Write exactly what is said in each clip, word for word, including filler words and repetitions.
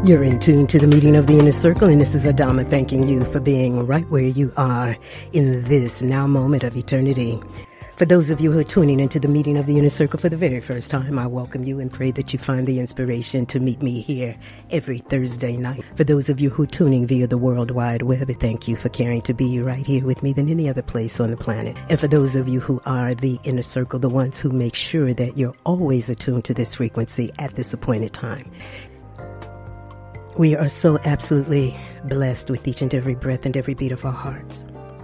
You're in tune to the meeting of the Inner Circle, and this is Adama thanking you for being right where you are in this now moment of eternity. For those of you who are tuning into the meeting of the Inner Circle for the very first time, I welcome you and pray that you find the inspiration to meet me here every Thursday night. For those of you who are tuning via the World Wide Web, thank you for caring to be right here with me than any other place on the planet. And for those of you who are the Inner Circle, the ones who make sure that you're always attuned to this frequency at this appointed time. We are so absolutely blessed with each and every breath and every beat of our hearts.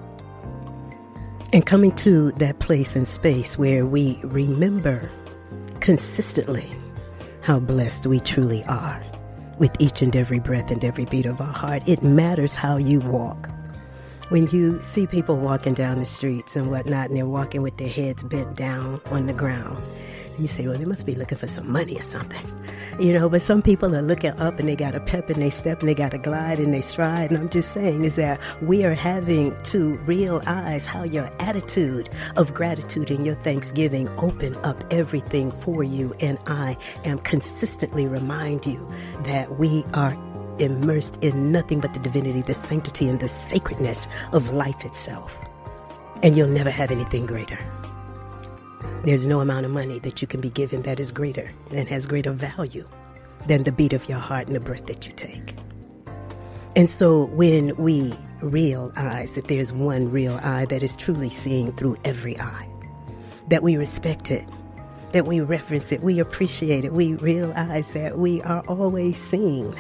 And coming to that place and space where we remember consistently how blessed we truly are with each and every breath and every beat of our heart. It matters how you walk. When you see people walking down the streets and whatnot, and they're walking with their heads bent down on the ground, you say, well, they must be looking for some money or something. You know, but some people are looking up and they got a pep in their step and they got a glide and they stride. And I'm just saying is that we are having to realize how your attitude of gratitude and your thanksgiving open up everything for you. And I am consistently remind you that we are immersed in nothing but the divinity, the sanctity, and the sacredness of life itself. And you'll never have anything greater. There's no amount of money that you can be given that is greater and has greater value than the beat of your heart and the breath that you take. And so when we realize that there's one real eye that is truly seeing through every eye, that we respect it, that we reverence it, we appreciate it, we realize that we are always seeing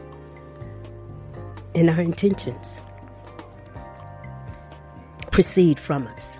and our intentions proceed from us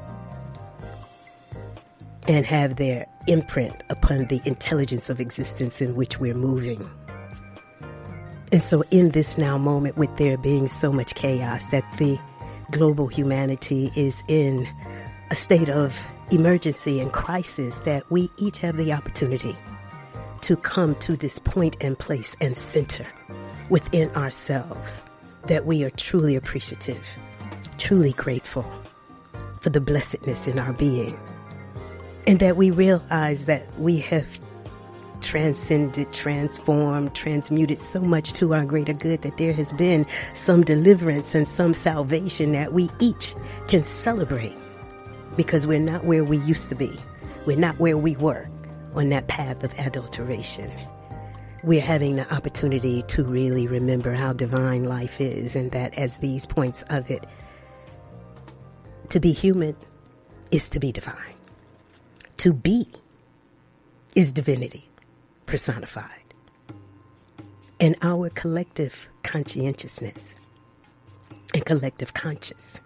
and have their imprint upon the intelligence of existence in which we're moving. And so in this now moment, with there being so much chaos, that the global humanity is in a state of emergency and crisis, that we each have the opportunity to come to this point and place and center within ourselves, that we are truly appreciative, truly grateful for the blessedness in our being. And that we realize that we have transcended, transformed, transmuted so much to our greater good that there has been some deliverance and some salvation that we each can celebrate, because we're not where we used to be. We're not where we were on that path of adulteration. We're having the opportunity to really remember how divine life is, and that as these points of it, to be human is to be divine. To be is divinity personified. And our collective conscientiousness and collective conscience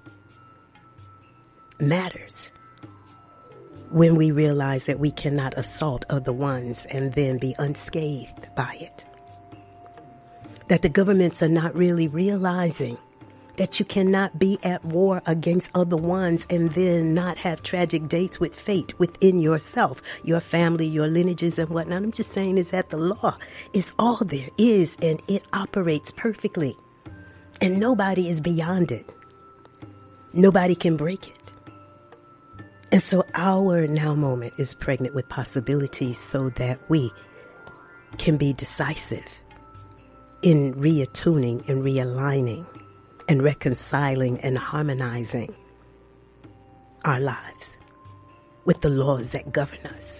matters when we realize that we cannot assault other ones and then be unscathed by it. That the governments are not really realizing that you cannot be at war against other ones and then not have tragic dates with fate within yourself, your family, your lineages and whatnot. I'm just saying is that the law is all there is, and it operates perfectly. And nobody is beyond it. Nobody can break it. And so our now moment is pregnant with possibilities, so that we can be decisive in reattuning and realigning and reconciling and harmonizing our lives with the laws that govern us.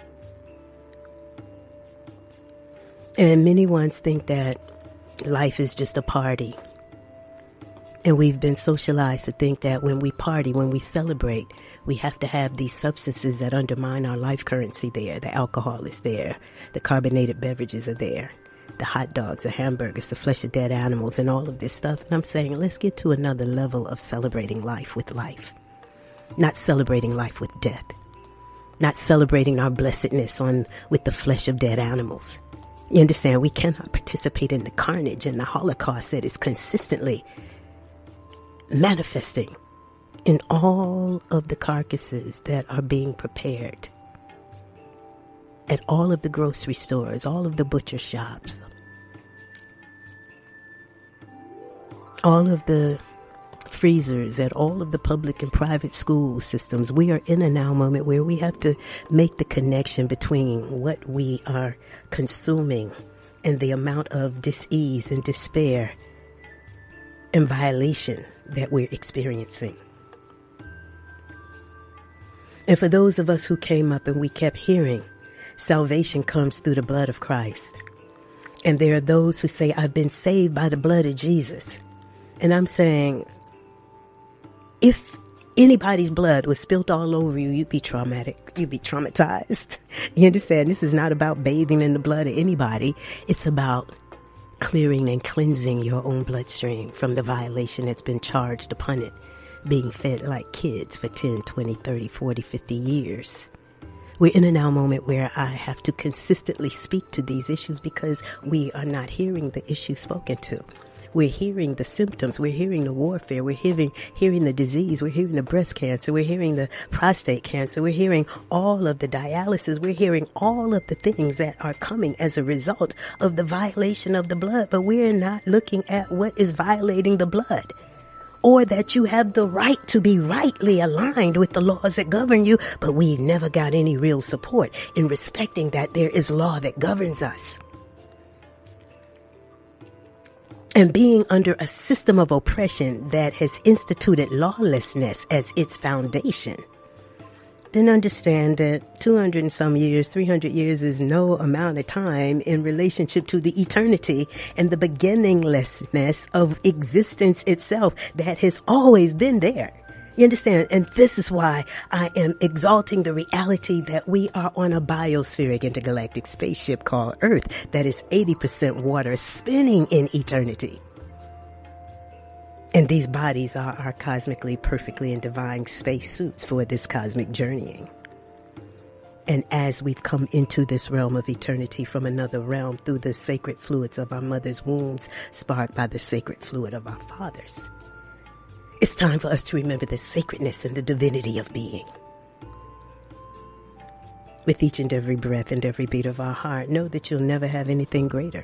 And many ones think that life is just a party. And we've been socialized to think that when we party, when we celebrate, we have to have these substances that undermine our life currency there. The alcohol is there. The carbonated beverages are there. The hot dogs, the hamburgers, the flesh of dead animals, and all of this stuff. And I'm saying, let's get to another level of celebrating life with life. Not celebrating life with death. Not celebrating our blessedness on with the flesh of dead animals. You understand? We cannot participate in the carnage and the Holocaust that is consistently manifesting in all of the carcasses that are being prepared at all of the grocery stores, all of the butcher shops, all of the freezers, at all of the public and private school systems. We are in a now moment where we have to make the connection between what we are consuming and the amount of dis-ease and despair and violation that we're experiencing. And for those of us who came up and we kept hearing, salvation comes through the blood of Christ. And there are those who say, I've been saved by the blood of Jesus. And I'm saying, if anybody's blood was spilt all over you, you'd be traumatic. You'd be traumatized. You understand? This is not about bathing in the blood of anybody. It's about clearing and cleansing your own bloodstream from the violation that's been charged upon it, being fed like kids for ten, twenty, thirty, forty, fifty years. We're in a now moment where I have to consistently speak to these issues because we are not hearing the issues spoken to. We're hearing the symptoms. We're hearing the warfare. We're hearing, hearing the disease. We're hearing the breast cancer. We're hearing the prostate cancer. We're hearing all of the dialysis. We're hearing all of the things that are coming as a result of the violation of the blood. But we're not looking at what is violating the blood, or that you have the right to be rightly aligned with the laws that govern you. But we never got any real support in respecting that there is law that governs us. And being under a system of oppression that has instituted lawlessness as its foundation, then understand that two hundred and some years, three hundred years is no amount of time in relationship to the eternity and the beginninglessness of existence itself that has always been there. You understand? And this is why I am exalting the reality that we are on a biospheric intergalactic spaceship called Earth that is eighty percent water spinning in eternity. And these bodies are our cosmically, perfectly, and divine spacesuits for this cosmic journeying. And as we've come into this realm of eternity from another realm through the sacred fluids of our mother's wombs, sparked by the sacred fluid of our fathers, it's time for us to remember the sacredness and the divinity of being. With each and every breath and every beat of our heart, know that you'll never have anything greater.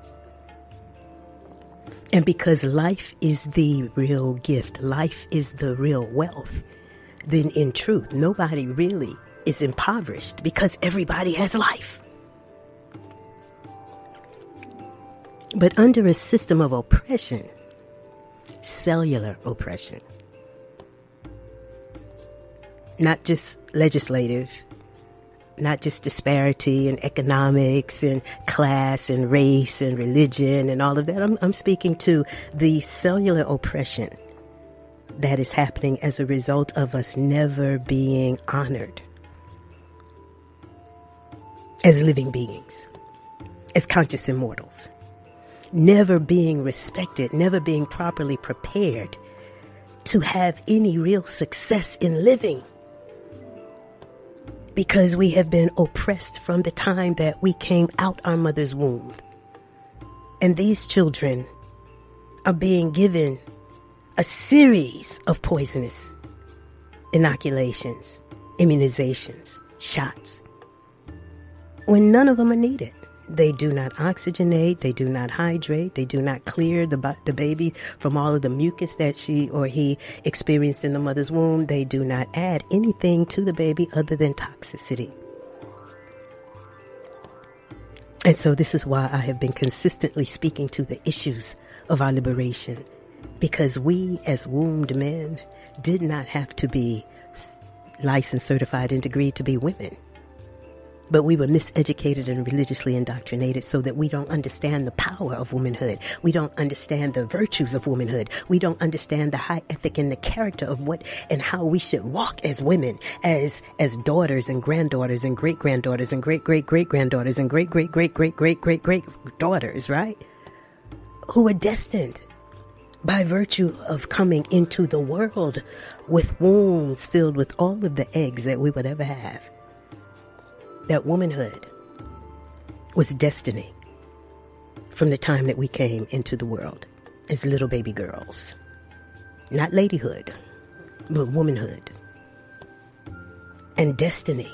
And because life is the real gift, life is the real wealth, then in truth, nobody really is impoverished because everybody has life. But under a system of oppression, cellular oppression, not just legislative, not just disparity in economics and class and race and religion and all of that. I'm, I'm speaking to the cellular oppression that is happening as a result of us never being honored as living beings, as conscious immortals, never being respected, never being properly prepared to have any real success in living. Because we have been oppressed from the time that we came out our mother's womb. And these children are being given a series of poisonous inoculations, immunizations, shots, when none of them are needed. They do not oxygenate, they do not hydrate, they do not clear the, the baby from all of the mucus that she or he experienced in the mother's womb. They do not add anything to the baby other than toxicity. And so this is why I have been consistently speaking to the issues of our liberation, because we as wombed men did not have to be licensed, certified, and degreed to be women. But we were miseducated and religiously indoctrinated so that we don't understand the power of womanhood. We don't understand the virtues of womanhood. We don't understand the high ethic and the character of what and how we should walk as women, as as daughters and granddaughters and great-granddaughters and great-great-great-granddaughters and great-great-great-great-great-great-great-daughters, right? Who are destined by virtue of coming into the world with wombs filled with all of the eggs that we would ever have. That womanhood was destiny from the time that we came into the world as little baby girls. Not ladyhood, but womanhood. And destiny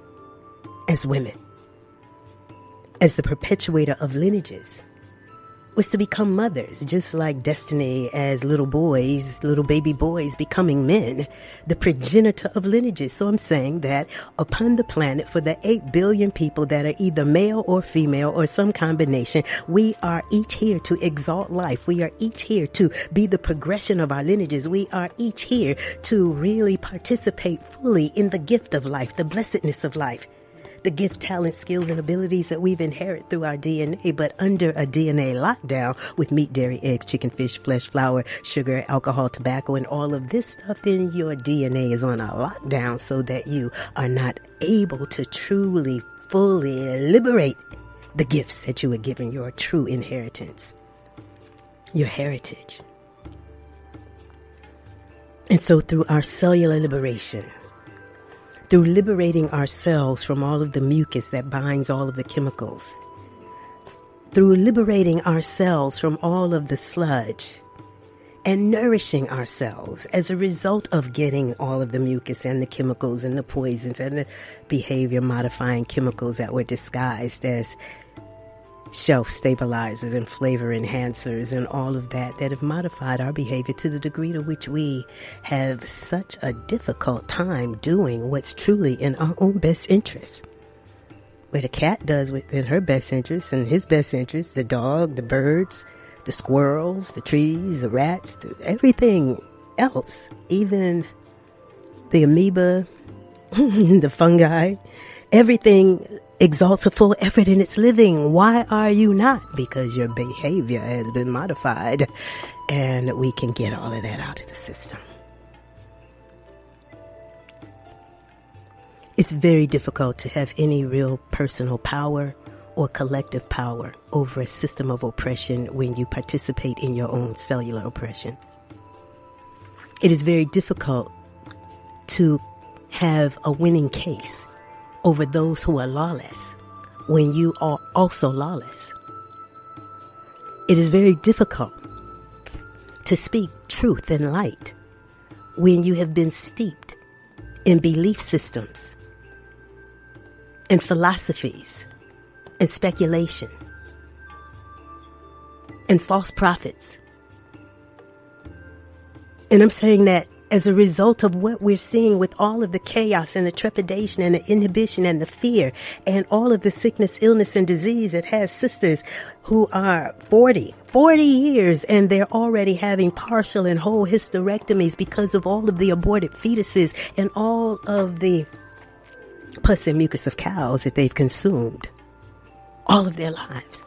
as women, as the perpetuator of lineages, was to become mothers, just like destiny as little boys, little baby boys becoming men, the progenitor of lineages. So I'm saying that upon the planet, for the eight billion people that are either male or female or some combination, we are each here to exalt life. We are each here to be the progression of our lineages. We are each here to really participate fully in the gift of life, the blessedness of life. The gift, talents, skills, and abilities that we've inherited through our D N A, but under a D N A lockdown with meat, dairy, eggs, chicken, fish, flesh, flour, sugar, alcohol, tobacco, and all of this stuff, then your D N A is on a lockdown so that you are not able to truly, fully liberate the gifts that you were given, your true inheritance, your heritage. And so through our cellular liberation, through liberating ourselves from all of the mucus that binds all of the chemicals, through liberating ourselves from all of the sludge and nourishing ourselves as a result of getting all of the mucus and the chemicals and the poisons and the behavior modifying chemicals that were disguised as shelf stabilizers and flavor enhancers and all of that that have modified our behavior to the degree to which we have such a difficult time doing what's truly in our own best interest. What a cat does within her best interest and his best interest, the dog, the birds, the squirrels, the trees, the rats, the, everything else, even the amoeba, the fungi, everything exalts a full effort in its living. Why are you not? Because your behavior has been modified, and we can get all of that out of the system. It's very difficult to have any real personal power or collective power over a system of oppression when you participate in your own cellular oppression. It is very difficult to have a winning case over those who are lawless when you are also lawless. It is very difficult to speak truth and light when you have been steeped in belief systems and philosophies and speculation and false prophets. And I'm saying that as a result of what we're seeing with all of the chaos and the trepidation and the inhibition and the fear and all of the sickness, illness, and disease. It has sisters who are forty, forty years, and they're already having partial and whole hysterectomies because of all of the aborted fetuses and all of the pus and mucus of cows that they've consumed all of their lives.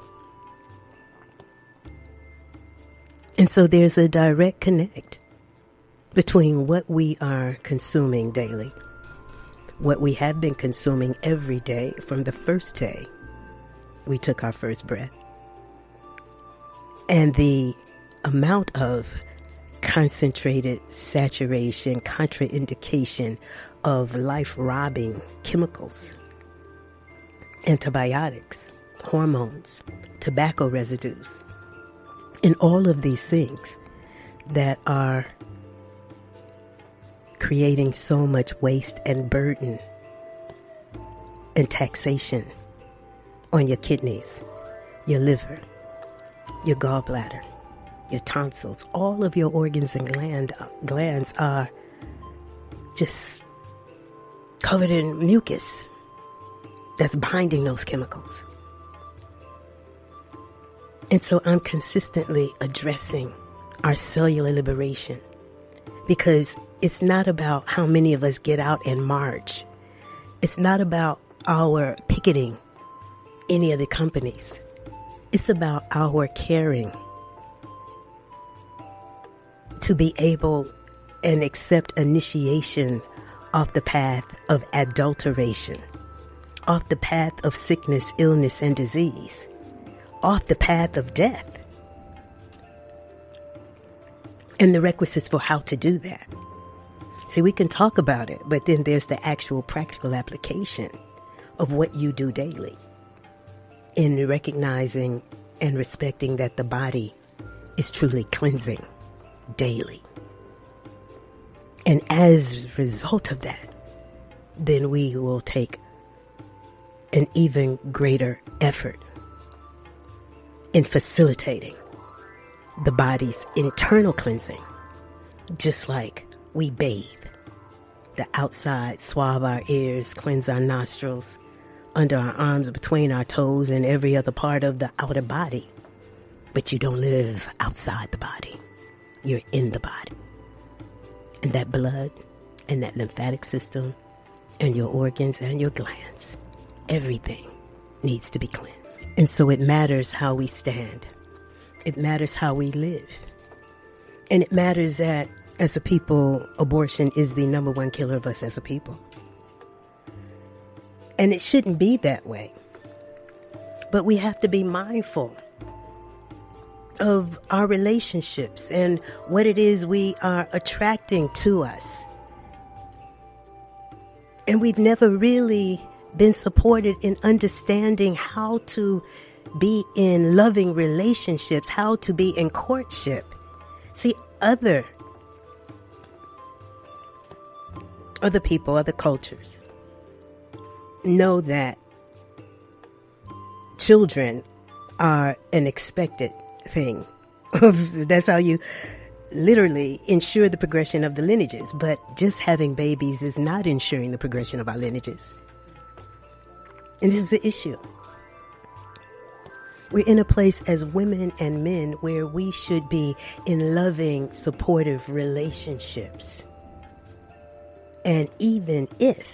And so there's a direct connect between what we are consuming daily, what we have been consuming every day from the first day we took our first breath, and the amount of concentrated saturation, contraindication of life-robbing chemicals, antibiotics, hormones, tobacco residues, and all of these things that are creating so much waste and burden and taxation on your kidneys, your liver, your gallbladder, your tonsils. All of your organs and gland, glands are just covered in mucus that's binding those chemicals. And so I'm consistently addressing our cellular liberation, because it's not about how many of us get out and march. It's not about our picketing any of the companies. It's about our caring to be able and accept initiation off the path of adulteration, off the path of sickness, illness, and disease, off the path of death, and the requisites for how to do that. See, we can talk about it, but then there's the actual practical application of what you do daily in recognizing and respecting that the body is truly cleansing daily. And as a result of that, then we will take an even greater effort in facilitating the body's internal cleansing, just like we bathe. The outside swab our ears, cleanse our nostrils, under our arms, between our toes, and every other part of the outer body. But you don't live outside the body. You're in the body. And that blood and that lymphatic system and your organs and your glands, everything needs to be cleansed. And so it matters how we stand. It matters how we live. And it matters that as a people, abortion is the number one killer of us as a people. And it shouldn't be that way. But we have to be mindful of our relationships and what it is we are attracting to us. And we've never really been supported in understanding how to be in loving relationships, how to be in courtship. See, other other people, other cultures know that children are an expected thing. That's how you literally ensure the progression of the lineages. But just having babies is not ensuring the progression of our lineages. And this is the issue. We're in a place as women and men where we should be in loving, supportive relationships. And even if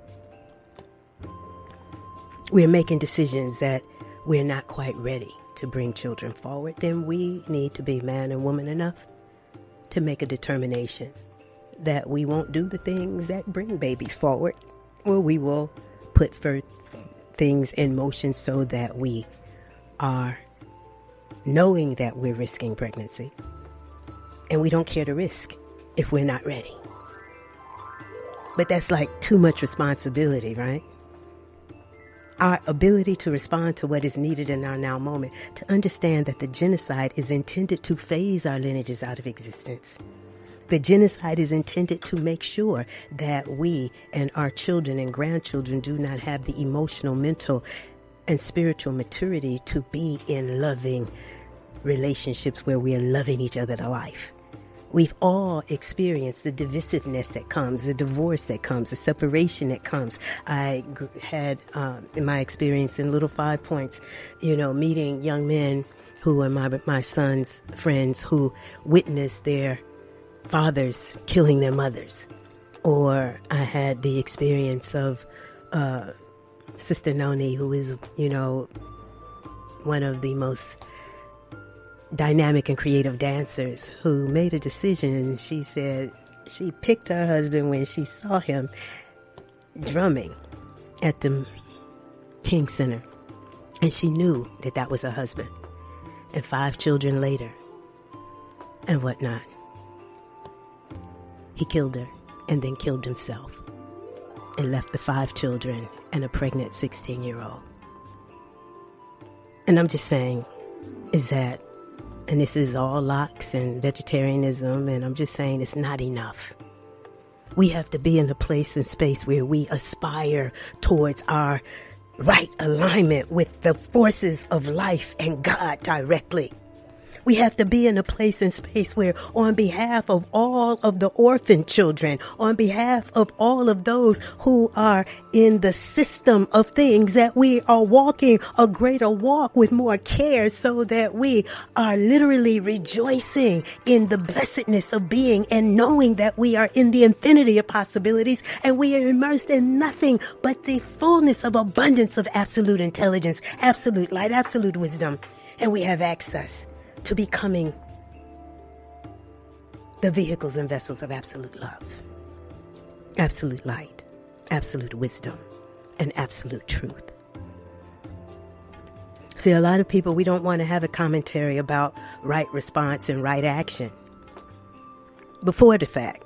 we're making decisions that we're not quite ready to bring children forward, then we need to be man and woman enough to make a determination that we won't do the things that bring babies forward, or we will put forth things in motion so that we are knowing that we're risking pregnancy, and we don't care to risk if we're not ready. But that's like too much responsibility, right? Our ability to respond to what is needed in our now moment, to understand that the genocide is intended to phase our lineages out of existence. The genocide is intended to make sure that we and our children and grandchildren do not have the emotional, mental, and spiritual maturity to be in loving relationships where we are loving each other to life. We've all experienced the divisiveness that comes, the divorce that comes, the separation that comes. I had, um, in my experience in Little Five Points, you know, meeting young men who are my, my son's friends who witnessed their fathers killing their mothers. Or I had the experience of uh, Sister Noni, who is, you know, one of the most dynamic and creative dancers, who made a decision. And she said she picked her husband when she saw him drumming at the King Center, and she knew that that was her husband. And five children later and whatnot, he killed her and then killed himself and left the five children and a pregnant sixteen year old. And I'm just saying is that, and this is all locks and vegetarianism, and I'm just saying it's not enough. We have to be in a place and space where we aspire towards our right alignment with the forces of life and God directly. We have to be in a place and space where, on behalf of all of the orphan children, on behalf of all of those who are in the system of things, that we are walking a greater walk with more care, so that we are literally rejoicing in the blessedness of being and knowing that we are in the infinity of possibilities, and we are immersed in nothing but the fullness of abundance of absolute intelligence, absolute light, absolute wisdom, and we have access to becoming the vehicles and vessels of absolute love, absolute light, absolute wisdom, and absolute truth. See, a lot of people, we don't want to have a commentary about right response and right action before the fact.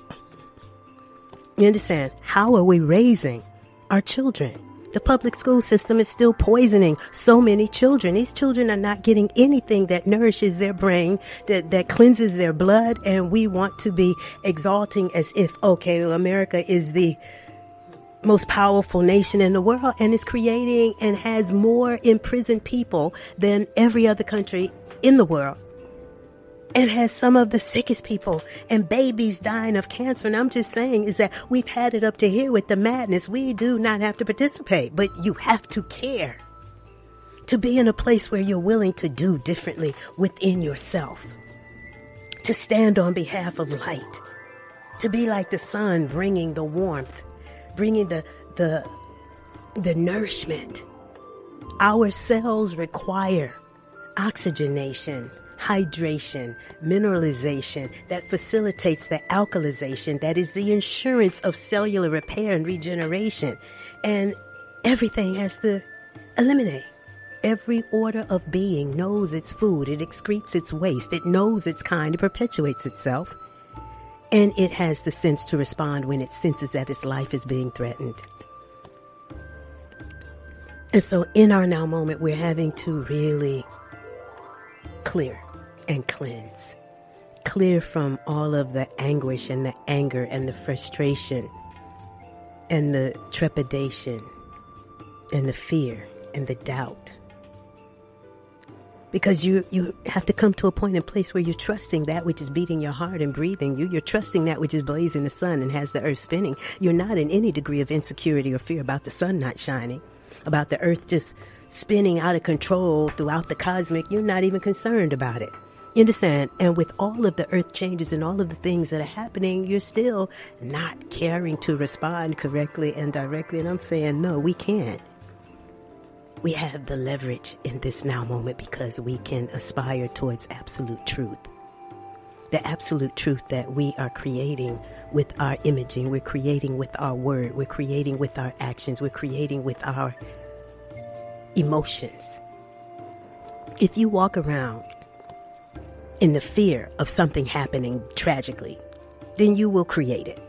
You understand? How are we raising our children? The public school system is still poisoning so many children. These children are not getting anything that nourishes their brain, that, that cleanses their blood. And we want to be exalting as if, okay, well, America is the most powerful nation in the world, and is creating and has more imprisoned people than every other country in the world, and has some of the sickest people and babies dying of cancer. And I'm just saying is that we've had it up to here with the madness. We do not have to participate, but you have to care to be in a place where you're willing to do differently within yourself, to stand on behalf of light, to be like the sun, bringing the warmth, bringing the, the, the nourishment. Our cells require oxygenation, hydration, mineralization that facilitates the alkalization that is the insurance of cellular repair and regeneration. And everything has to eliminate. Every order of being knows its food. It excretes its waste. It knows its kind. It perpetuates itself. And it has the sense to respond when it senses that its life is being threatened. And so in our now moment, we're having to really clear and cleanse. Clear from all of the anguish and the anger and the frustration and the trepidation and the fear and the doubt. Because you, you have to come to a point and place where you're trusting that which is beating your heart and breathing you. You're trusting that which is blazing the sun and has the earth spinning. You're not in any degree of insecurity or fear about the sun not shining, about the earth just spinning out of control throughout the cosmic. You're not even concerned about it. You understand? And with all of the earth changes and all of the things that are happening, you're still not caring to respond correctly and directly. And I'm saying, no, we can't. We have the leverage in this now moment because we can aspire towards absolute truth. The absolute truth that we are creating with our imaging, we're creating with our word, we're creating with our actions, we're creating with our emotions. If you walk around in the fear of something happening tragically, then you will create it.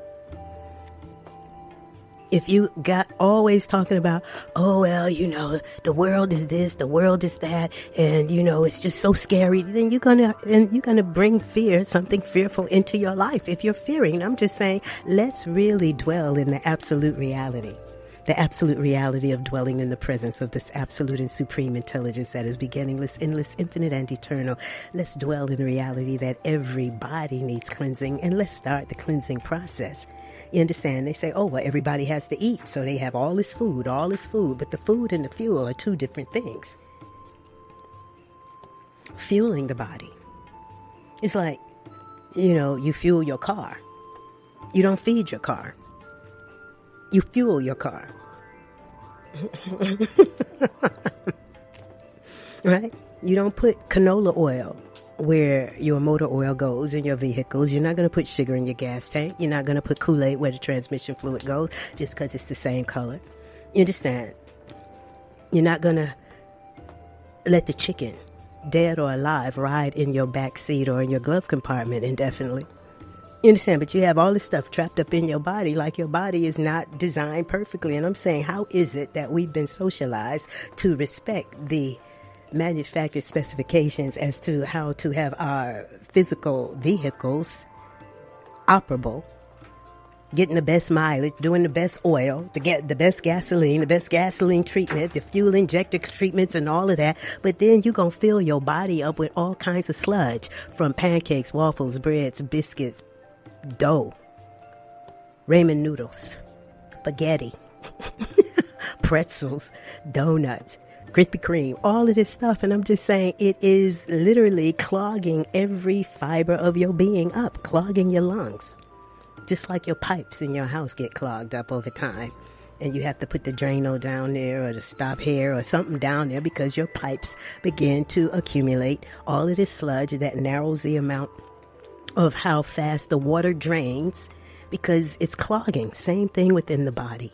If you got always talking about, oh, well, you know, the world is this, the world is that, and, you know, it's just so scary, then you're going to, and you're going to bring fear, something fearful into your life if you're fearing. And I'm just saying, let's really dwell in the absolute reality, the absolute reality of dwelling in the presence of this absolute and supreme intelligence that is beginningless, endless, infinite, and eternal. Let's dwell in the reality that every body needs cleansing, and let's start the cleansing process. You understand? They say, oh, well, everybody has to eat, so they have all this food, all this food. But the food and the fuel are two different things. Fueling the body. It's like, you know, you fuel your car. You don't feed your car. You fuel your car. Right? You don't put canola oil where your motor oil goes in your vehicles. You're not going to put sugar in your gas tank. You're not going to put Kool-Aid where the transmission fluid goes just because it's the same color. You understand? You're not going to let the chicken, dead or alive, ride in your back seat or in your glove compartment indefinitely. You understand? But you have all this stuff trapped up in your body, like your body is not designed perfectly. And I'm saying, how is it that we've been socialized to respect the manufactured specifications as to how to have our physical vehicles operable, getting the best mileage, doing the best oil, to get the best gasoline, the best gasoline treatment, the fuel injector treatments and all of that. But then you're going to fill your body up with all kinds of sludge from pancakes, waffles, breads, biscuits, dough, ramen noodles, spaghetti, pretzels, donuts, Krispy Kreme, all of this stuff. And I'm just saying, it is literally clogging every fiber of your being up, clogging your lungs. Just like your pipes in your house get clogged up over time. And you have to put the Drano down there or the stop hair or something down there because your pipes begin to accumulate all of this sludge that narrows the amount of how fast the water drains because it's clogging. Same thing within the body.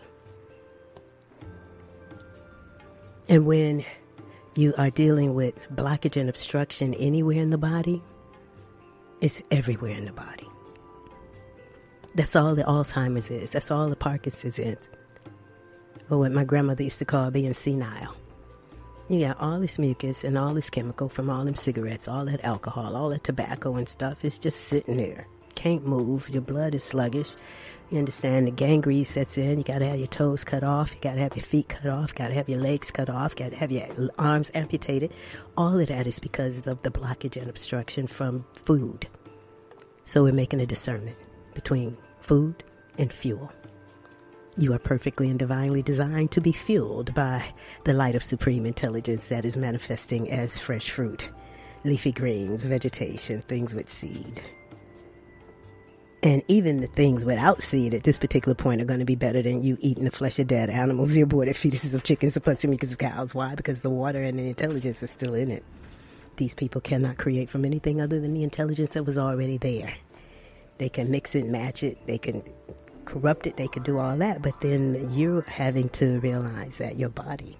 And when you are dealing with blockage and obstruction anywhere in the body, it's everywhere in the body. That's all the Alzheimer's is. That's all the Parkinson's is. Or what my grandmother used to call being senile. You got all this mucus and all this chemical from all them cigarettes, all that alcohol, all that tobacco and stuff. It's just sitting there, can't move. Your blood is sluggish. You understand the gangrene sets in. You got to have your toes cut off. You got to have your feet cut off. Got to have your legs cut off. Got to have your arms amputated. All of that is because of the blockage and obstruction from food. So we're making a discernment between food and fuel. You are perfectly and divinely designed to be fueled by the light of supreme intelligence that is manifesting as fresh fruit, leafy greens, vegetation, things with seed. And even the things without seed at this particular point are going to be better than you eating the flesh of dead animals, the aborted fetuses of chickens, the pussy milkers of cows. Why? Because the water and the intelligence is still in it. These people cannot create from anything other than the intelligence that was already there. They can mix it, match it, they can corrupt it, they can do all that. But then you're having to realize that your body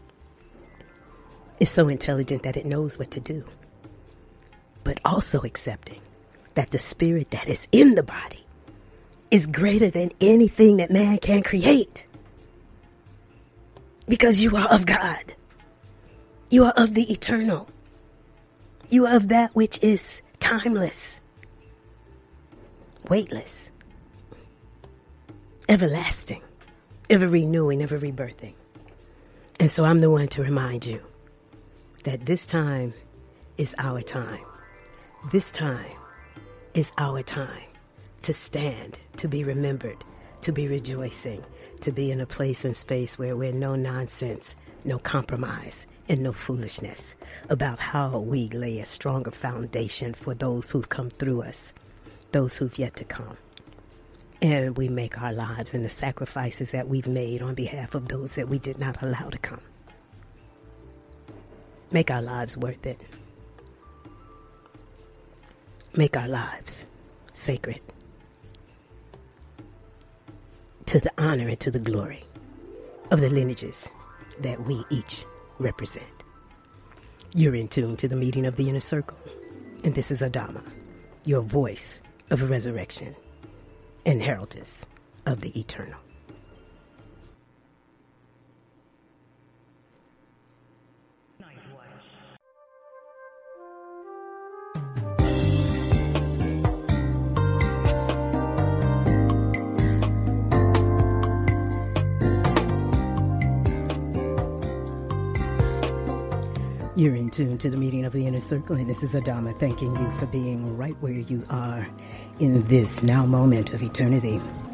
is so intelligent that it knows what to do. But also accepting that the spirit that is in the body is greater than anything that man can create. Because you are of God. You are of the eternal. You are of that which is timeless, weightless, everlasting, ever renewing, ever rebirthing. And so I'm the one to remind you that this time is our time. This time is our time to stand, to be remembered, to be rejoicing, to be in a place and space where we're no nonsense, no compromise, and no foolishness about how we lay a stronger foundation for those who've come through us, those who've yet to come. And we make our lives and the sacrifices that we've made on behalf of those that we did not allow to come. Make our lives worth it. Make our lives sacred to the honor and to the glory of the lineages that we each represent. You're in tune to the meeting of the inner circle, and this is Adama, your voice of resurrection and heraldess of the eternal. You're in tune to the meeting of the inner circle, and this is Adama thanking you for being right where you are in this now moment of eternity.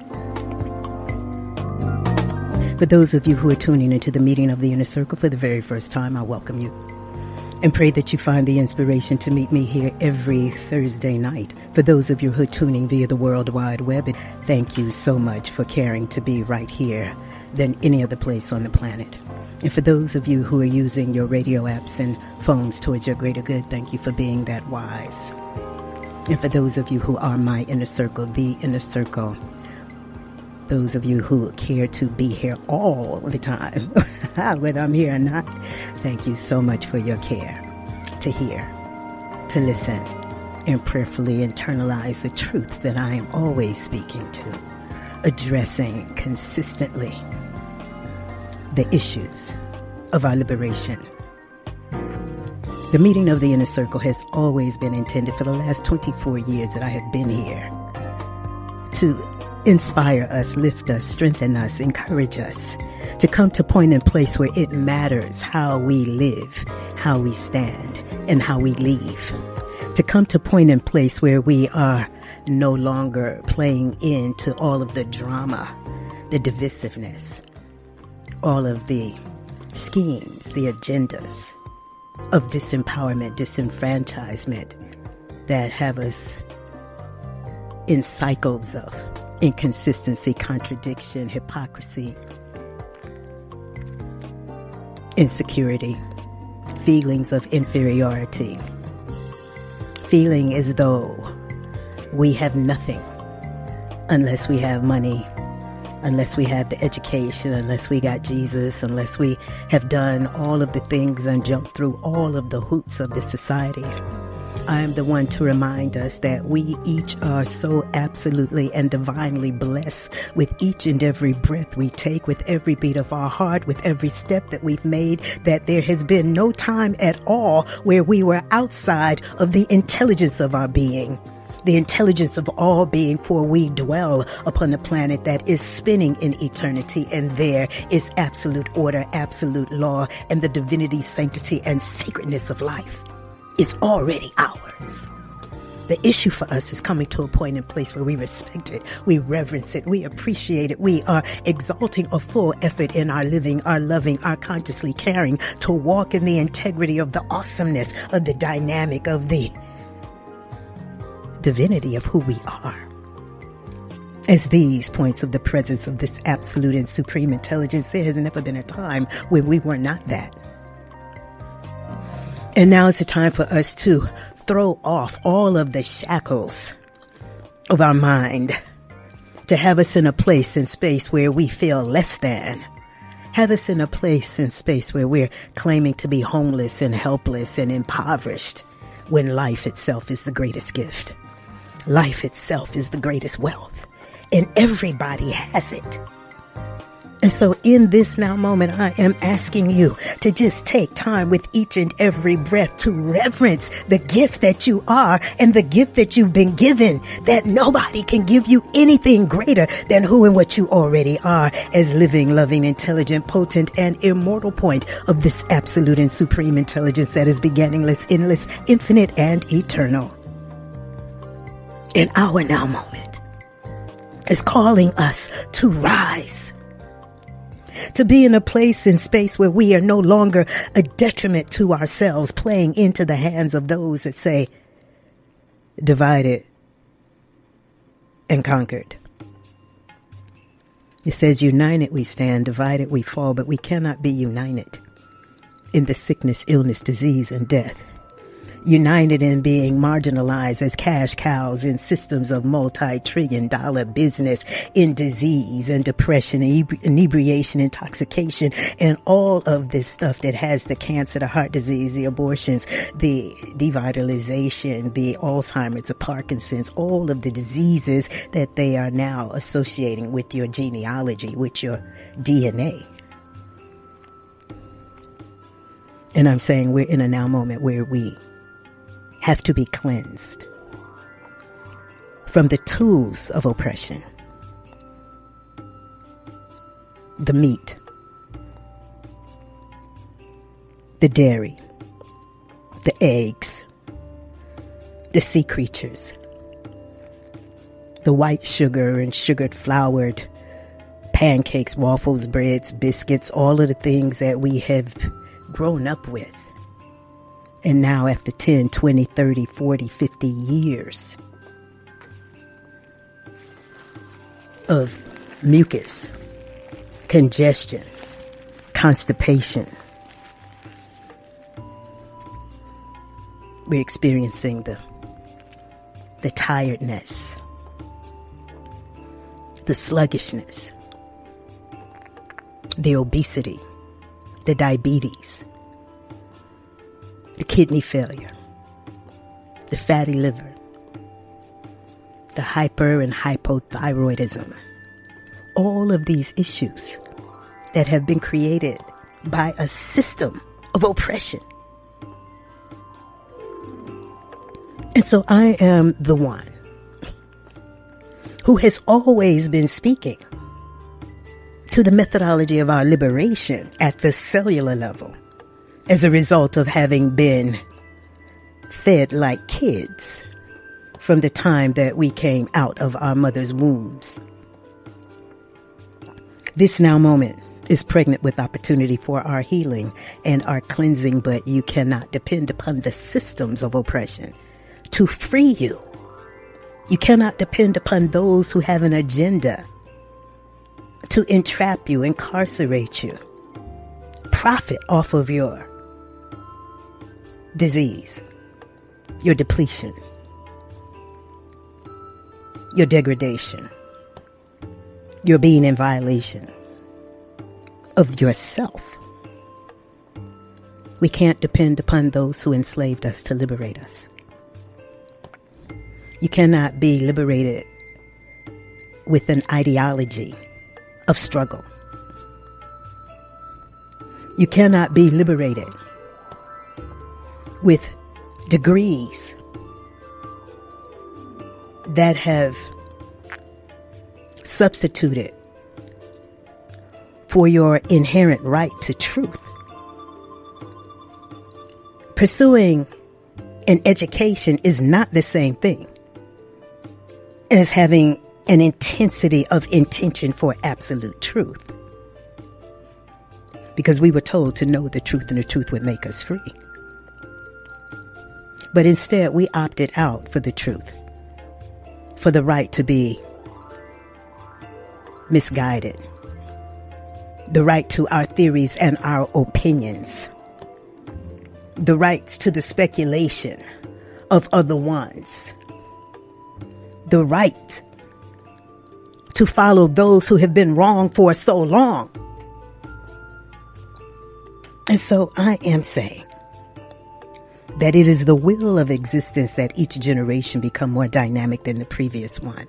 For those of you who are tuning into the meeting of the inner circle for the very first time, I welcome you and pray that you find the inspiration to meet me here every Thursday night. For those of you who are tuning via the World Wide Web, thank you so much for caring to be right here than any other place on the planet. And for those of you who are using your radio apps and phones towards your greater good, thank you for being that wise. And for those of you who are my inner circle, the inner circle, those of you who care to be here all the time, whether I'm here or not, thank you so much for your care to hear, to listen, and prayerfully internalize the truths that I am always speaking to, addressing consistently the issues of our liberation. The meeting of the inner circle has always been intended for the last twenty-four years that I have been here to inspire us, lift us, strengthen us, encourage us to come to a point and place where it matters how we live, how we stand, and how we leave. To come to a point and place where we are no longer playing into all of the drama, the divisiveness, all of the schemes, the agendas of disempowerment, disenfranchisement that have us in cycles of inconsistency, contradiction, hypocrisy, insecurity, feelings of inferiority, feeling as though we have nothing unless we have money, unless we have the education, unless we got Jesus, unless we have done all of the things and jumped through all of the hoops of this society. I am the one to remind us that we each are so absolutely and divinely blessed with each and every breath we take, with every beat of our heart, with every step that we've made, that there has been no time at all where we were outside of the intelligence of our being. the intelligence of all being, for we dwell upon a planet that is spinning in eternity, and there is absolute order, absolute law, and the divinity, sanctity, and sacredness of life is already ours. The issue for us is coming to a point and place where we respect it, we reverence it, we appreciate it, we are exalting a full effort in our living, our loving, our consciously caring to walk in the integrity of the awesomeness, of the dynamic, of the divinity of who we are. As these points of the presence of this absolute and supreme intelligence, there has never been a time when we were not that. And now is the time for us to throw off all of the shackles of our mind, to have us in a place and space where we feel less than, have us in a place and space where we're claiming to be homeless and helpless and impoverished, when life itself is the greatest gift. Life itself is the greatest wealth, and everybody has it. And so in this now moment, I am asking you to just take time with each and every breath to reverence the gift that you are and the gift that you've been given, that nobody can give you anything greater than who and what you already are as living, loving, intelligent, potent, and immortal point of this absolute and supreme intelligence that is beginningless, endless, infinite, and eternal. In our now moment is calling us to rise, to be in a place and space where we are no longer a detriment to ourselves, playing into the hands of those that say, divided and conquered. It says, united we stand, divided we fall, but we cannot be united in the sickness, illness, disease, and death. United in being marginalized as cash cows in systems of multi-trillion dollar business, in disease and depression, inebriation, intoxication, and all of this stuff that has the cancer, the heart disease, the abortions, the devitalization, the Alzheimer's, the Parkinson's, all of the diseases that they are now associating with your genealogy, with your D N A. And I'm saying we're in a now moment where we have to be cleansed from the tools of oppression. The meat, the dairy, the eggs, the sea creatures, the white sugar and sugared floured pancakes, waffles, breads, biscuits, all of the things that we have grown up with. And now after ten, twenty, thirty, forty, fifty years of mucus, congestion, constipation, we're experiencing the, the tiredness, the sluggishness, the obesity, the diabetes, the kidney failure, the fatty liver, the hyper and hypothyroidism, all of these issues that have been created by a system of oppression. And so I am the one who has always been speaking to the methodology of our liberation at the cellular level, as a result of having been fed like kids from the time that we came out of our mother's wombs. This now moment is pregnant with opportunity for our healing and our cleansing, but you cannot depend upon the systems of oppression to free you. You cannot depend upon those who have an agenda to entrap you, incarcerate you, profit off of your disease, your depletion, your degradation, your being in violation of yourself. We can't depend upon those who enslaved us to liberate us. You cannot be liberated with an ideology of struggle. You cannot be liberated with degrees that have substituted for your inherent right to truth. Pursuing an education is not the same thing as having an intensity of intention for absolute truth. Because we were told to know the truth and the truth would make us free. But instead, we opted out for the truth, for the right to be misguided, the right to our theories and our opinions, the rights to the speculation of other ones, the right to follow those who have been wrong for so long. And so I am saying that it is the will of existence that each generation become more dynamic than the previous one.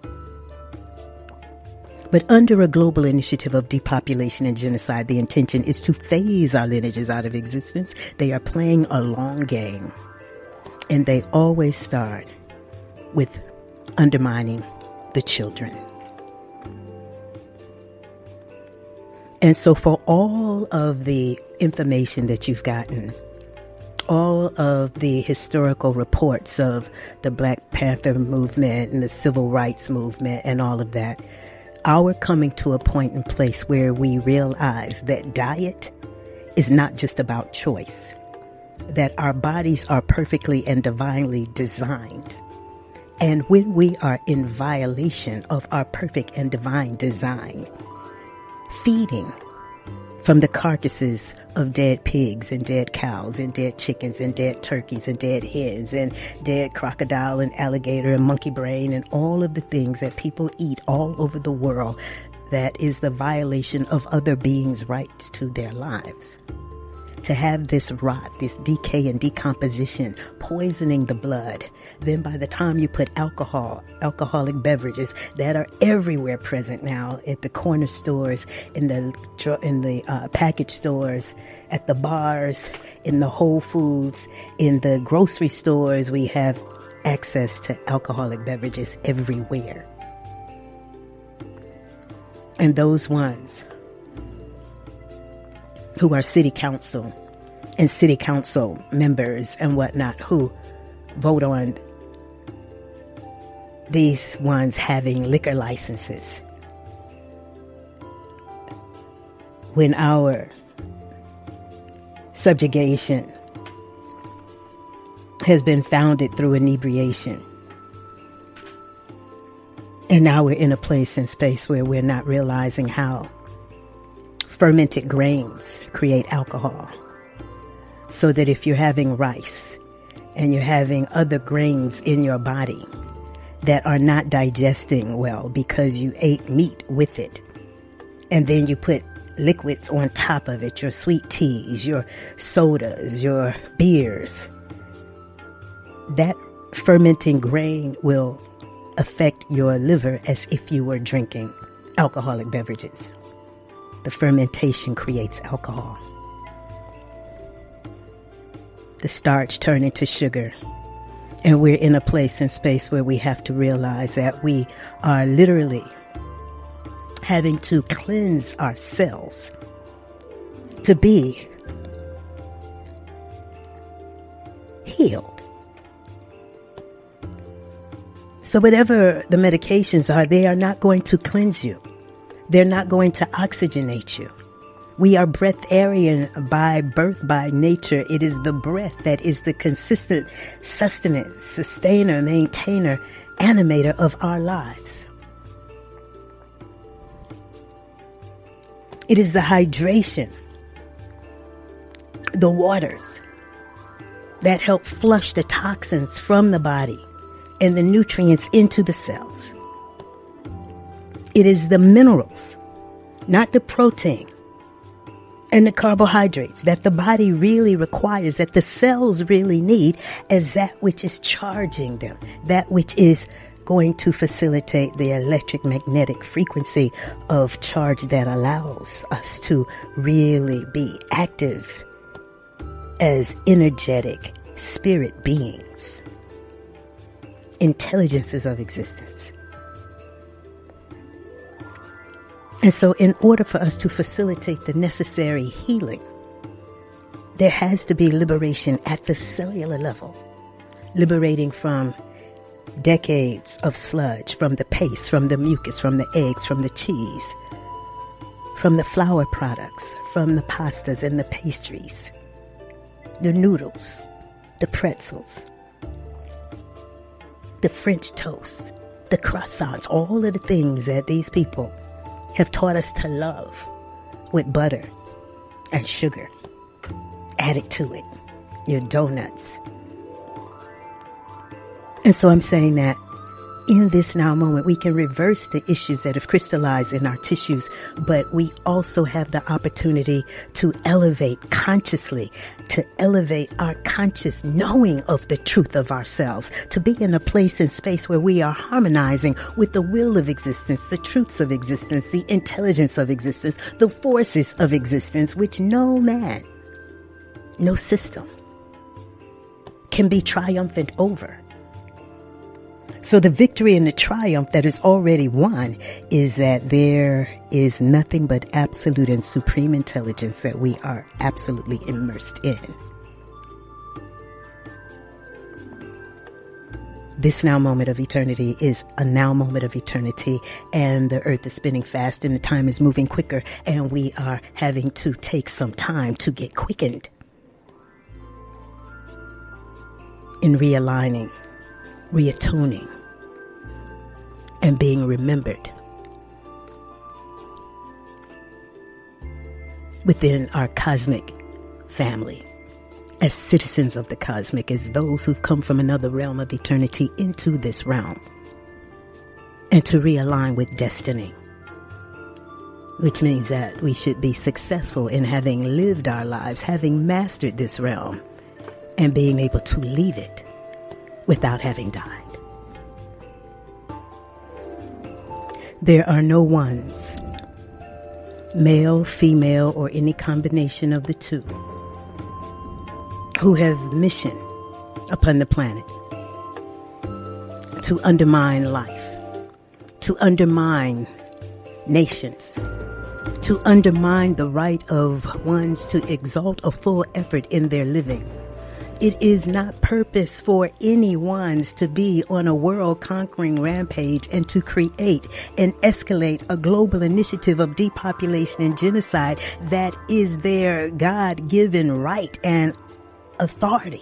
But under a global initiative of depopulation and genocide, the intention is to phase our lineages out of existence. They are playing a long game, and they always start with undermining the children. And so for all of the information that you've gotten, all of the historical reports of the Black Panther movement and the civil rights movement and all of that, our coming to a point and place where we realize that diet is not just about choice, that our bodies are perfectly and divinely designed. And when we are in violation of our perfect and divine design, feeding from the carcasses of dead pigs and dead cows and dead chickens and dead turkeys and dead hens and dead crocodile and alligator and monkey brain and all of the things that people eat all over the world, that is the violation of other beings' rights to their lives. To have this rot, this decay and decomposition poisoning the blood, then by the time you put alcohol, alcoholic beverages that are everywhere present now at the corner stores, in the in the uh, package stores, at the bars, in the Whole Foods, in the grocery stores, we have access to alcoholic beverages everywhere. And those ones who are city council and city council members and whatnot, who vote on these ones having liquor licenses, when our subjugation has been founded through inebriation. And now we're in a place and space where we're not realizing how fermented grains create alcohol. So that if you're having rice and you're having other grains in your body that are not digesting well because you ate meat with it, and then you put liquids on top of it, your sweet teas, your sodas, your beers, that fermenting grain will affect your liver as if you were drinking alcoholic beverages. The fermentation creates alcohol. The starch turns into sugar. And we're in a place and space where we have to realize that we are literally having to cleanse ourselves to be healed. So whatever the medications are, they are not going to cleanse you. They're not going to oxygenate you. We are breatharian by birth, by nature. It is the breath that is the consistent sustenance, sustainer, maintainer, animator of our lives. It is the hydration, the waters that help flush the toxins from the body and the nutrients into the cells. It is the minerals, not the protein and the carbohydrates that the body really requires, that the cells really need, as that which is charging them, that which is going to facilitate the electric magnetic frequency of charge that allows us to really be active as energetic spirit beings. intelligences of existence. And so in order for us to facilitate the necessary healing, there has to be liberation at the cellular level, liberating from decades of sludge, from the paste, from the mucus, from the eggs, from the cheese, from the flour products, from the pastas and the pastries, the noodles, the pretzels, the French toast, the croissants, all of the things that these people have taught us to love with butter and sugar added to it, your donuts. And so I'm saying that in this now moment, we can reverse the issues that have crystallized in our tissues, but we also have the opportunity to elevate consciously, to elevate our conscious knowing of the truth of ourselves, to be in a place and space where we are harmonizing with the will of existence, the truths of existence, the intelligence of existence, the forces of existence, which no man, no system can be triumphant over. So the victory and the triumph that is already won is that there is nothing but absolute and supreme intelligence that we are absolutely immersed in. This now moment of eternity is a now moment of eternity, and the earth is spinning fast and the time is moving quicker, and we are having to take some time to get quickened in realigning, reattuning, and being remembered within our cosmic family as citizens of the cosmic, as those who've come from another realm of eternity into this realm, and to realign with destiny, which means that we should be successful in having lived our lives, having mastered this realm, and being able to leave it without having died. There are no ones, male, female, or any combination of the two, who have mission upon the planet to undermine life, to undermine nations, to undermine the right of ones to exalt a full effort in their living. It is not purpose for anyone's to be on a world-conquering rampage and to create and escalate a global initiative of depopulation and genocide that is their God-given right and authority.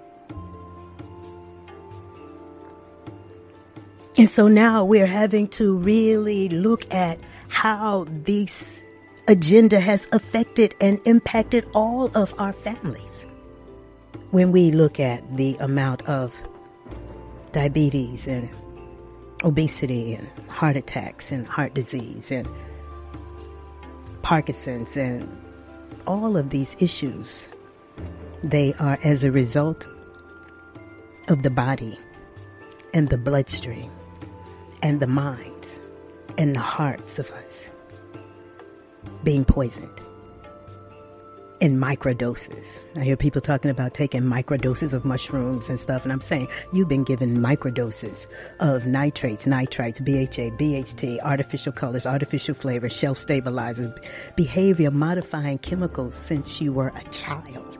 And so now we're having to really look at how this agenda has affected and impacted all of our families. When we look at the amount of diabetes and obesity and heart attacks and heart disease and Parkinson's and all of these issues, they are as a result of the body and the bloodstream and the mind and the hearts of us being poisoned in microdoses. I hear people talking about taking microdoses of mushrooms and stuff, and I'm saying you've been given microdoses of nitrates, nitrites, B H A, B H T, artificial colors, artificial flavors, shelf stabilizers, behavior modifying chemicals since you were a child.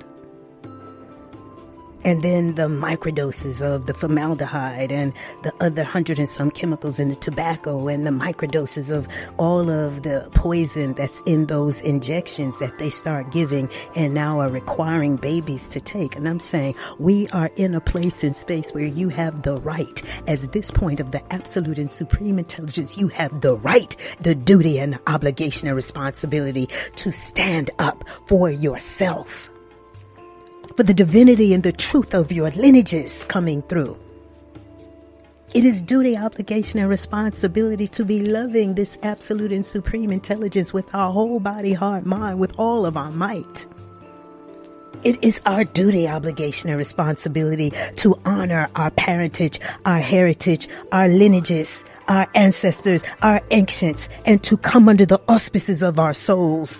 And then the microdoses of the formaldehyde and the other hundred and some chemicals in the tobacco, and the microdoses of all of the poison that's in those injections that they start giving and now are requiring babies to take. And I'm saying we are in a place and space where you have the right, as this point of the absolute and supreme intelligence, you have the right, the duty and the obligation and responsibility to stand up for yourself, for the divinity and the truth of your lineages coming through. It is duty, obligation, and responsibility to be loving this absolute and supreme intelligence with our whole body, heart, mind, with all of our might. It is our duty, obligation, and responsibility to honor our parentage, our heritage, our lineages, our ancestors, our ancients, and to come under the auspices of our souls.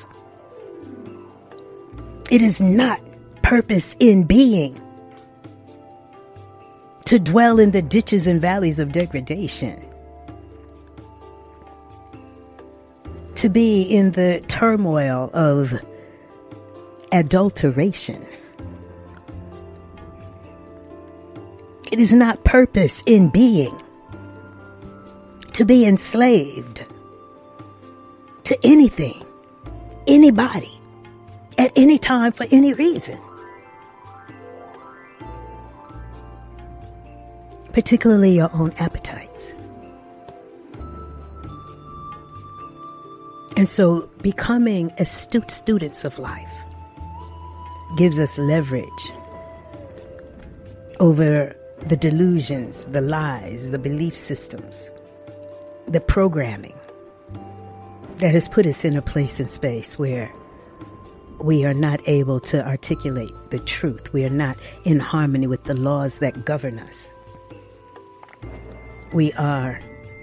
It is not purpose in being to dwell in the ditches and valleys of degradation, to be in the turmoil of adulteration. It is not purpose in being to be enslaved to anything, anybody, at any time, for any reason. Particularly your own appetites. And so becoming astute students of life gives us leverage over the delusions, the lies, the belief systems, the programming that has put us in a place and space where we are not able to articulate the truth. We are not in harmony with the laws that govern us. We are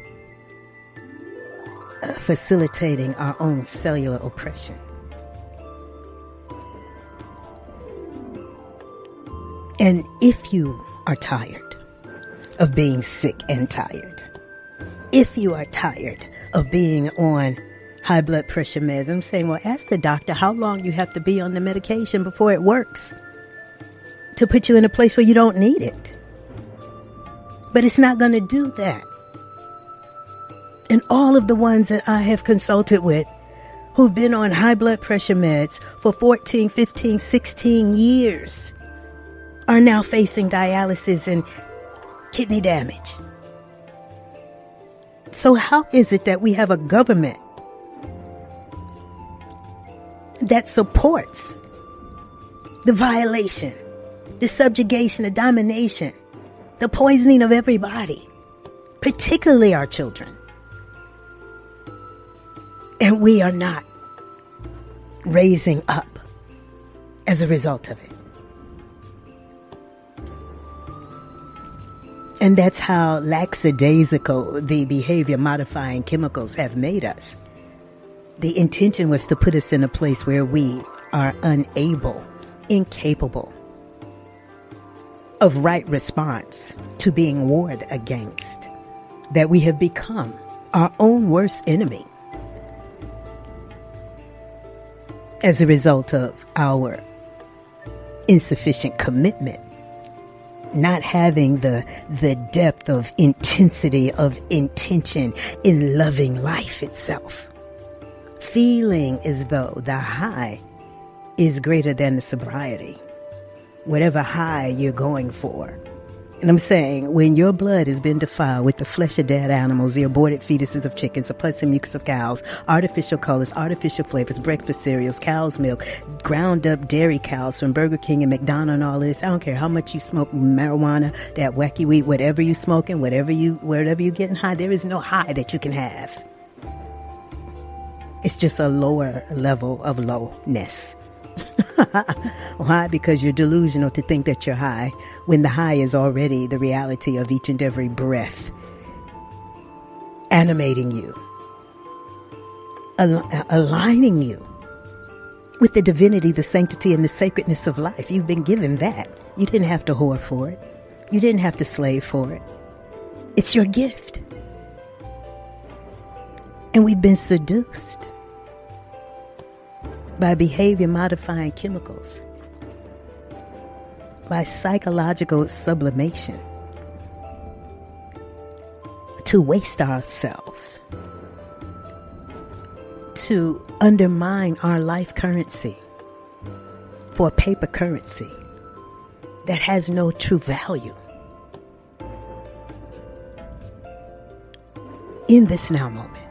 facilitating our own cellular oppression. And if you are tired of being sick and tired, if you are tired of being on high blood pressure meds, I'm saying, well, ask the doctor how long you have to be on the medication before it works to put you in a place where you don't need it. But it's not going to do that. And all of the ones that I have consulted with who've been on high blood pressure meds for fourteen, fifteen, sixteen years are now facing dialysis and kidney damage. So how is it that we have a government that supports the violation, the subjugation, the domination, the poisoning of everybody, particularly our children? And we are not raising up as a result of it. And that's how lackadaisical the behavior modifying chemicals have made us. The intention was to put us in a place where we are unable, incapable of right response to being warred against, that we have become our own worst enemy as a result of our insufficient commitment, not having the the depth of intensity of intention in loving life itself, feeling as though the high is greater than the sobriety, whatever high you're going for. And I'm saying, when your blood has been defiled with the flesh of dead animals, the aborted fetuses of chickens, the pus and mucus of cows, artificial colors, artificial flavors, breakfast cereals, cow's milk, ground up dairy cows from Burger King and McDonald's and all this. I don't care how much you smoke marijuana, that wacky weed, whatever you smoking, whatever you, whatever you getting high, there is no high that you can have. It's just a lower level of lowness. Why? Because you're delusional to think that you're high, when the high is already the reality of each and every breath, animating you, al- aligning you with the divinity, the sanctity, and the sacredness of life. You've been given that. You didn't have to whore for it. You didn't have to slave for it. It's your gift. And we've been seduced by behavior modifying chemicals, by psychological sublimation, to waste ourselves, to undermine our life currency for paper currency that has no true value. In this now moment,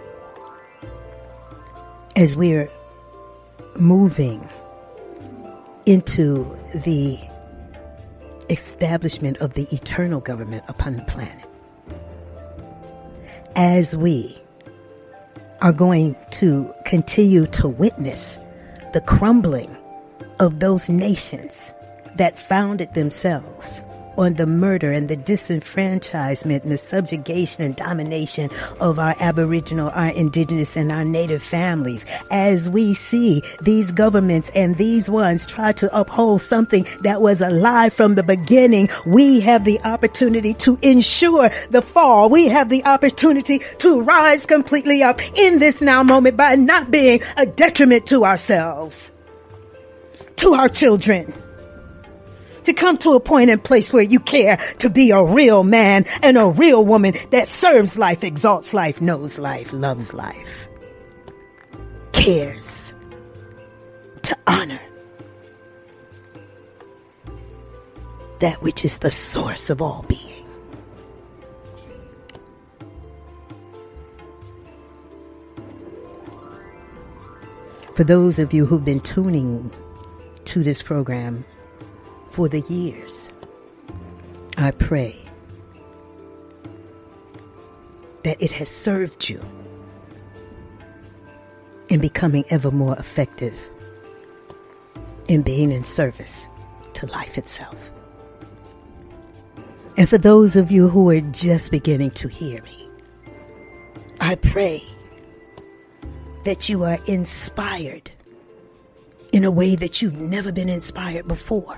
as we're moving into the establishment of the eternal government upon the planet, as we are going to continue to witness the crumbling of those nations that founded themselves on the murder and the disenfranchisement and the subjugation and domination of our Aboriginal, our Indigenous, and our Native families. As we see these governments and these ones try to uphold something that was alive from the beginning, we have the opportunity to ensure the fall. We have the opportunity to rise completely up in this now moment by not being a detriment to ourselves, to our children, to come to a point and place where you care to be a real man and a real woman that serves life, exalts life, knows life, loves life, cares to honor that which is the source of all being. For those of you who've been tuning to this program for the years, I pray that it has served you in becoming ever more effective in being in service to life itself. And for those of you who are just beginning to hear me, I pray that you are inspired in a way that you've never been inspired before,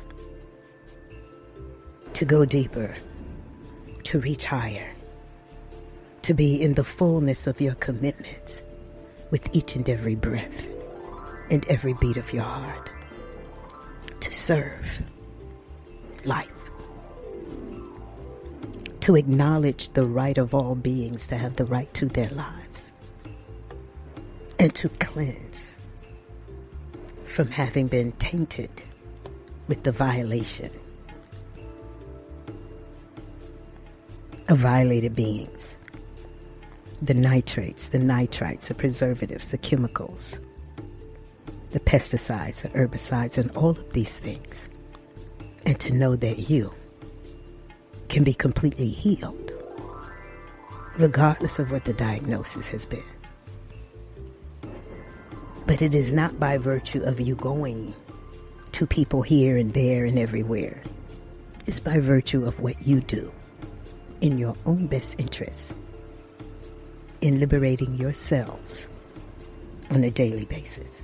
to go deeper, to reach higher, to be in the fullness of your commitments with each and every breath and every beat of your heart, to serve life, to acknowledge the right of all beings to have the right to their lives, and to cleanse from having been tainted with the violation of violated beings, the nitrates, the nitrites, the preservatives, the chemicals, the pesticides, the herbicides, and all of these things, and to know that you can be completely healed regardless of what the diagnosis has been. But it is not by virtue of you going to people here and there and everywhere. It's by virtue of what you do in your own best interest in liberating yourselves on a daily basis.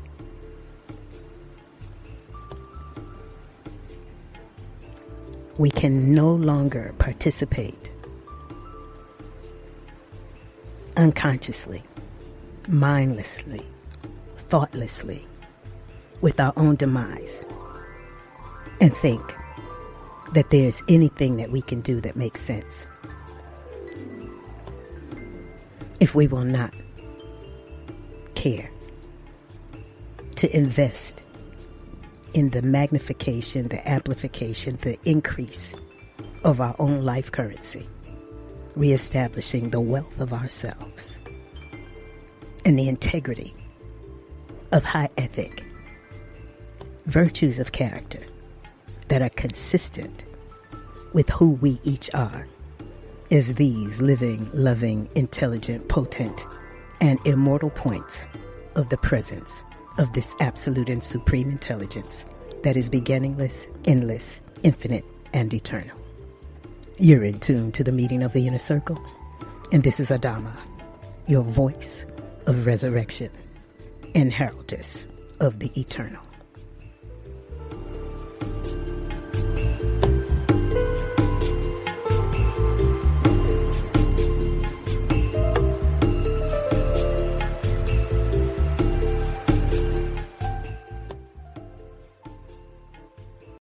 We can no longer participate unconsciously, mindlessly, thoughtlessly with our own demise and think that there's anything that we can do that makes sense if we will not care to invest in the magnification, the amplification, the increase of our own life currency, reestablishing the wealth of ourselves and the integrity of high ethic, virtues of character that are consistent with who we each are as these living, loving, intelligent, potent, and immortal points of the presence of this absolute and supreme intelligence that is beginningless, endless, infinite, and eternal. You're in tune to the meeting of the inner circle, and this is Adama, your voice of resurrection and heraldess of the eternal.